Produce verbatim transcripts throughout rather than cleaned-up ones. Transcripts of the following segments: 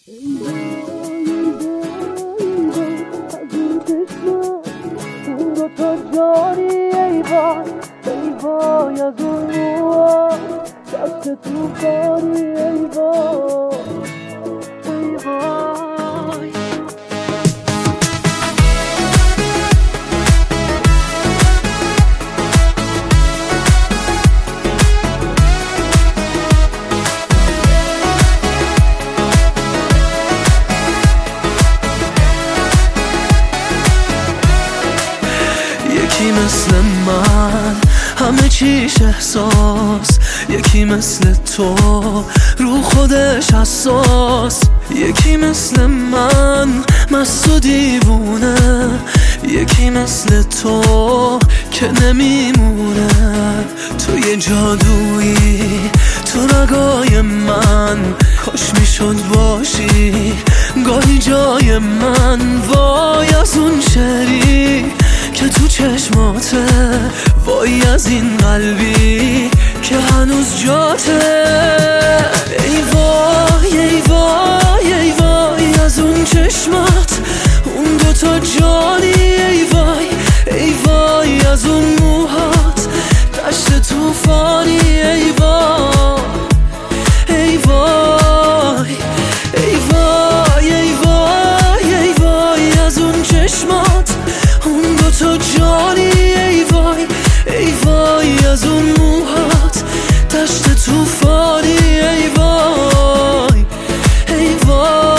اون دوتا جانی ای وای ای وای از اون موها دست توفانی ای وای ای وای. یکی مثل من همه چیش احساس، یکی مثل تو رو خودش حساس، یکی مثل من مست و دیوونه، یکی مثل تو که نمیمونه. تو یه جادویی تو رگای من، کاش میشد باشی گاهی جای من. وای از اون شعری که تو چشماته، وای از این قلبی که هنوز جاته. ای وای ای وای ای وای از اون چشمات، اون دوتا جانی ای وای ای وای از اون موهات دشت توفانی ای وای ای وای ای وای ای وای ای وای از اون چشمات، اون دوتا جانی ای وای ای وای از اون موهات دشت توفانی ای وای ای وای.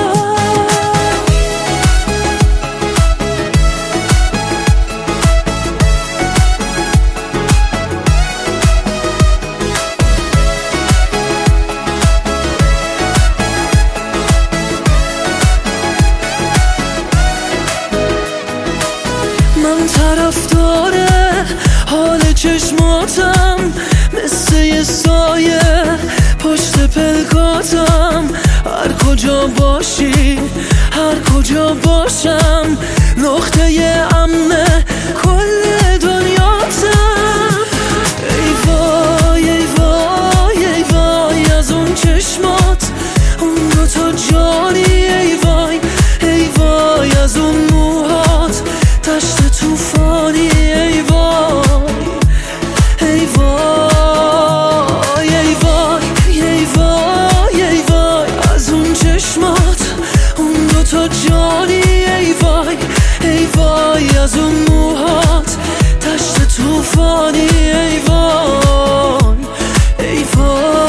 من طرفدار حال چشماتم، مثل یه سایه پشت پلکاتم. هر کجا باشی هر کجا باشم، نقطه امن کل دنیاتم. ای وای ای وای ای وای از اون چشمات، اون دوتا جانی ای وای ای وای از اون موهات دشت توفانی ای وای ای وای ای وای ای وای ای وای از اون چشمات، اون دوتا جانی ای وای ای وای از اون موهات دشت توفانی ای وای ای وای.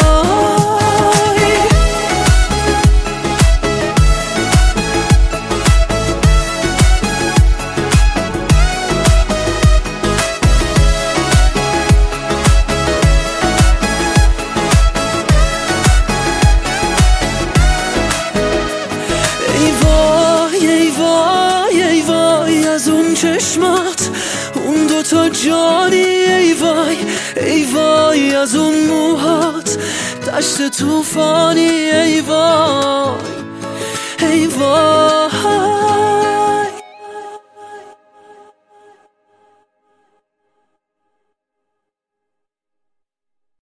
ای وای ای وای ای وای از اون چشمات، اون دوتا جانی ای وای ای وای از اون موهات دشت توفانی ای وای ای وای.